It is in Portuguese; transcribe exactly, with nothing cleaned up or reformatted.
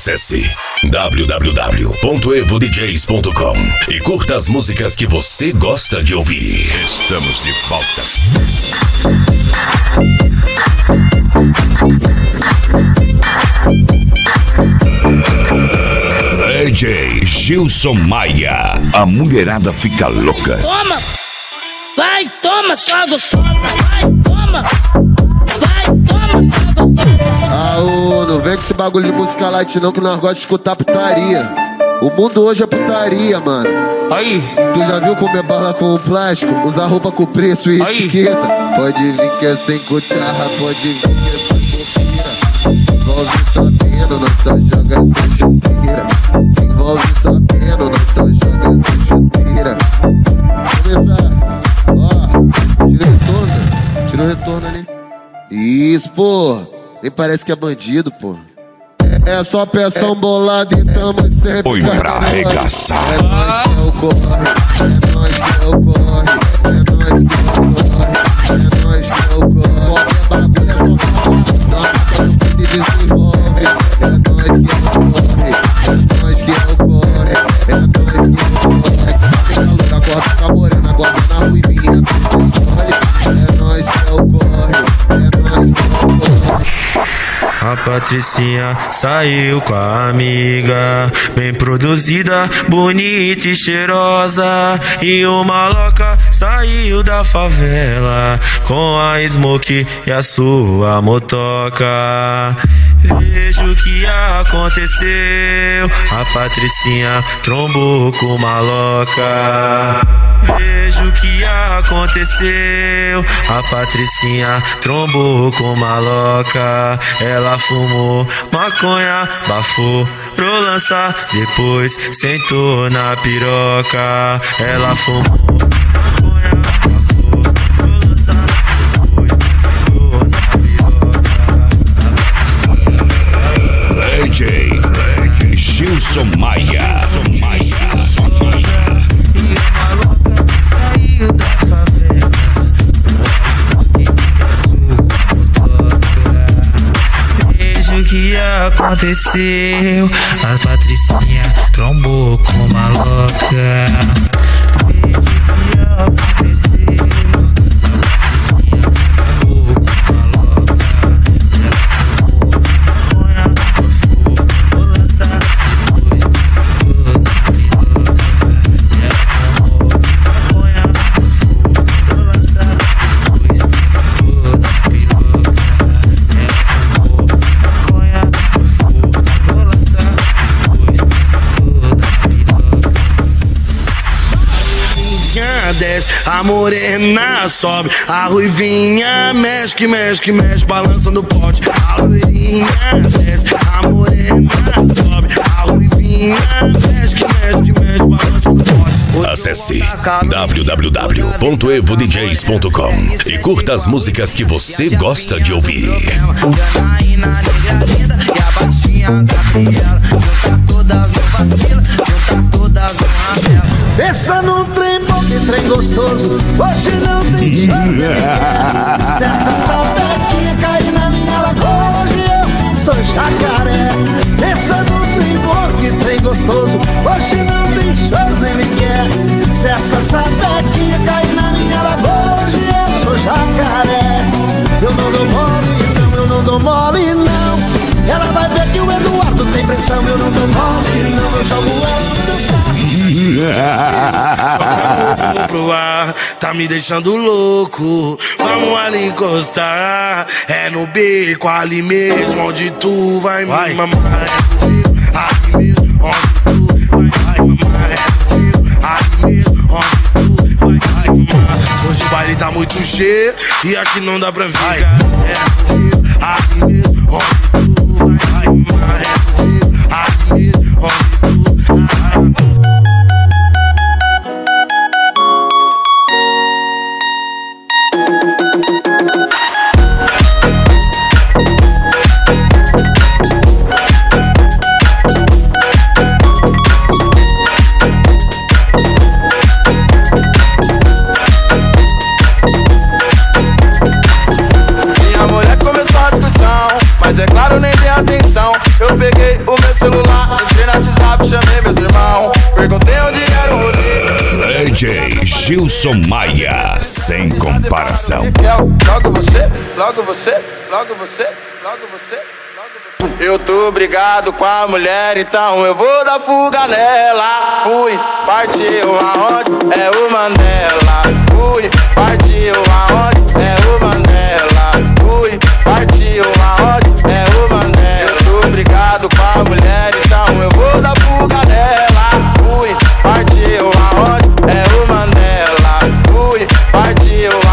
Acesse w w w ponto evo d js ponto com e curta as músicas que você gosta de ouvir. Estamos de volta. D J Gilson Maia, a mulherada fica louca. Toma, vai, toma, só gostosa. Vai, toma, vai, toma, só gostosa. Ah, ô, não vem com esse bagulho de música light não, que nós gostamos de escutar putaria. O mundo hoje é putaria, mano. Aí, tu já viu comer bala com plástico? Usar roupa com preço e aí. etiqueta? Pode vir que é sem cucharra, pode vir que é sem bobeira. Envolve sabendo, não só joga sem chuteira. Se envolve sabendo, não só joga sem chuteira. Começar, ó, tira o retorno, tira o retorno ali. Isso, pô, nem parece que é bandido, pô. É só peção bolada e tamo sempre. Põe pra arregaçar. É nóis que é o corre, é nóis que é o corre, é nóis que é o corre, é nóis que é o corre. Qualquer bagulho é só falar, só que se desenvolve. É nóis que é o corre, é nóis que é o corre, é nóis que é o corre. Tem calor, agora tá morena, agora na ruivinha. É nóis que é o corre, é nóis que é o corre. A Patricinha saiu com a amiga, bem produzida, bonita e cheirosa. E o maloca saiu da favela com a Smoke e a sua motoca. Vejo o que aconteceu, a Patricinha trombou com o maloca. Vejo o que aconteceu, a Patricinha trombou com maloca. Ela fumou maconha, bafou, rolança, depois sentou na piroca. Ela fumou maconha, bafou, rolança, depois sentou na piroca. D J Gilson Maia. Vejo o que aconteceu, a Patricinha trombou com uma louca. Vejo o que aconteceu, a Patricinha trombou com uma louca. Ela fumou maconha, bafou, vou lançar, depois sentou na piroca. Ela fumou maconha, bafou, vou lançar, depois sentou na piroca. Ela fumou maconha, bafou, vou lançar, depois sentou na piroca. Desce, a morena sobe, a ruivinha mexe, que mexe, que mexe, balançando o pote. A ruivinha desce, a morena sobe, a ruivinha mexe, que mexe, que mexe, balançando o pote. Acesse w w w ponto evo d js ponto com e curta as músicas que você gosta de ouvir. Janaína, negra linda, e a baixinha Gabriela. Junta todas no vacila, junta todas no rapela. Pensa num trem bom, que trem gostoso, hoje não tem jeito. Se essa sapequinha cair na minha lagoa, hoje eu sou jacaré. Pensa num trem bom, que trem gostoso, hoje não tem choro nem ninguém. Se essa sapequinha cair na minha lagoa, hoje eu sou jacaré. Eu não dou mole não, eu não dou mole não. Ela vai ver que o Eduardo tem pressão, eu não dou mole não, eu jogo ela no carro. Vamos pro ar, tá me deixando louco. Vamos ali encostar. É no beco, ali mesmo, onde tu vai, vai. Me mamar. É no beco, ali mesmo, onde tu vai, vai mamar. É no beco, ali mesmo, onde tu vai, vai mamar. Hoje o baile tá muito cheio e aqui não dá pra ficar. É no beco, ali mesmo, onde tu vai, vai mamar. É no beco, ali mesmo, onde tu vai. Minha mulher começou a discussão, mas é claro nem Gilson Maia, sem comparação. Logo você, logo você, logo você, logo você. Eu tô brigado com a mulher, então eu vou dar fuga nela. Fui, partiu aonde? É o Mandela. Fui, partiu aonde? É o Mandela. Fui, partiu aonde? É o Mandela. Eu tô brigado com a mulher, então eu vou dar fuga nela. Fui, partiu aonde? É o Mandela. Fui, partiu